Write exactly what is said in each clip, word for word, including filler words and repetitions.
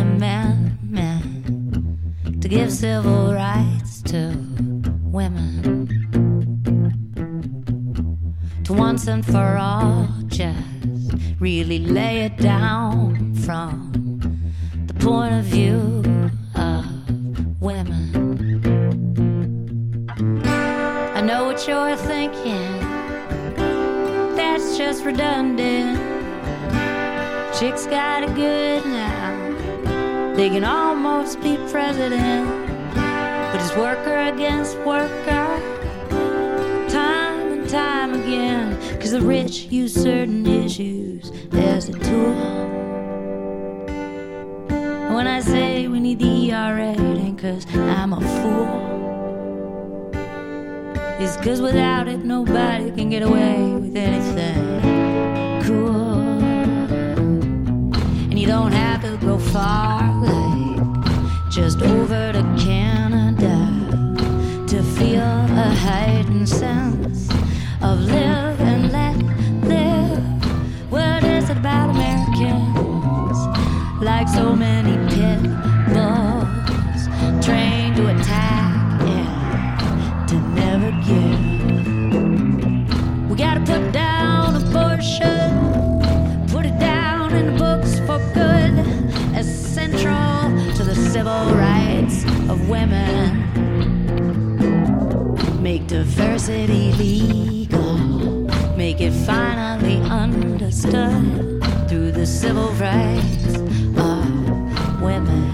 amendment to give civil rights to women, to once and for all just really lay it down from the point of view of women. I know what you're thinking, that's just redundant. Chicks got it good now, they can almost be president, but it's worker against worker, time and time again, cause the rich use certain issues as a tool. When I say we need the E R A, it ain't cause I'm a fool, it's cause without it nobody can get away with anything cool. And you don't have to go far, like just over to Canada, to feel a heightened sense of live and let live. What is it about Americans, like so many pit bulls, trained to attack and to never give? We gotta put down abortion, put it down in the books for good, as central to the civil rights of women. Make diversity legal, make it finally understood through the civil rights of women.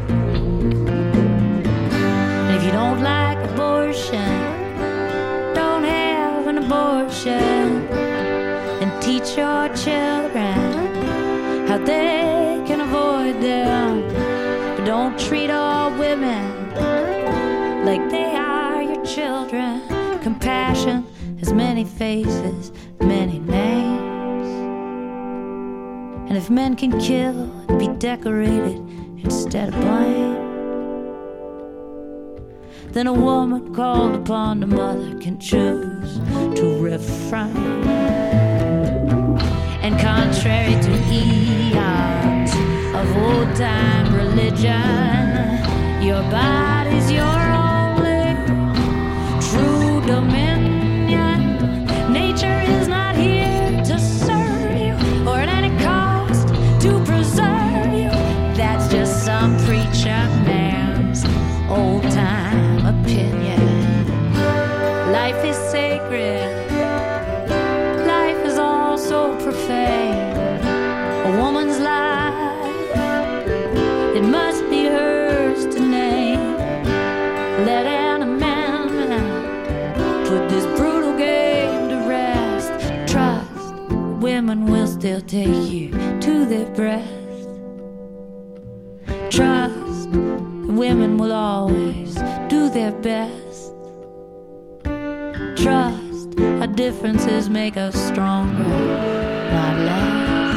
And if you don't like abortion, don't have an abortion, and teach your children how they can avoid them. But don't treat all women like they are your children. Compassion has many faces, many names. And if men can kill and be decorated instead of blamed, then a woman called upon the mother can choose to refrain. And contrary to eons of old-time religion, your body's your only true dominion. Nature is not here to serve you or at any cost to preserve you. That's just some preacher man's old-time opinion. Life is sacred, life is also profane. A woman's life, it must be hers to name. Let an amendment put this brutal game to rest. Trust, women will still take you to their breast. Trust, women will always do their best. Trust, our differences make us stronger, not less.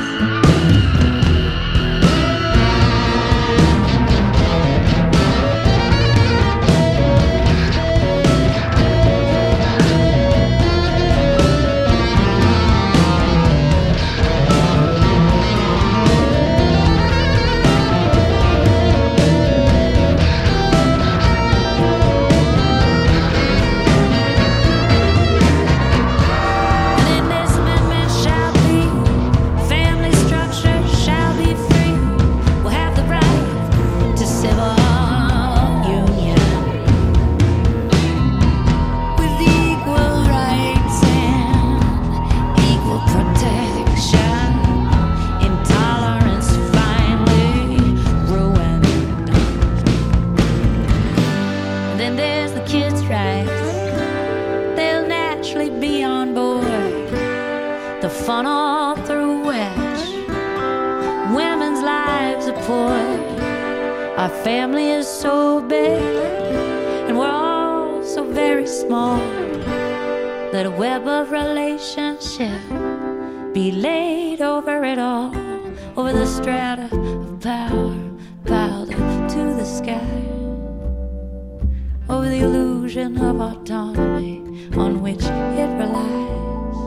Our family is so big, and we're all so very small. Let a web of relationship be laid over it all, over the strata of power piled up to the sky, over the illusion of autonomy on which it relies,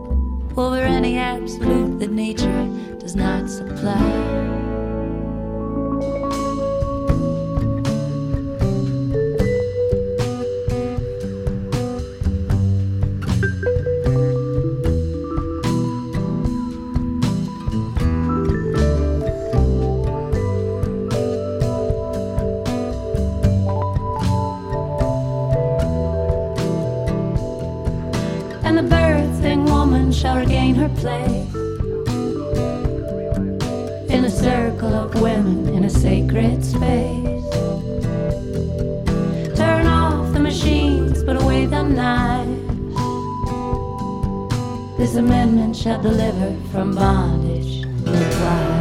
over any absolute that nature does not supply. shall regain her place in a circle of women in a sacred space. Turn off the machines, put away the knives. This amendment shall deliver from bondage with life.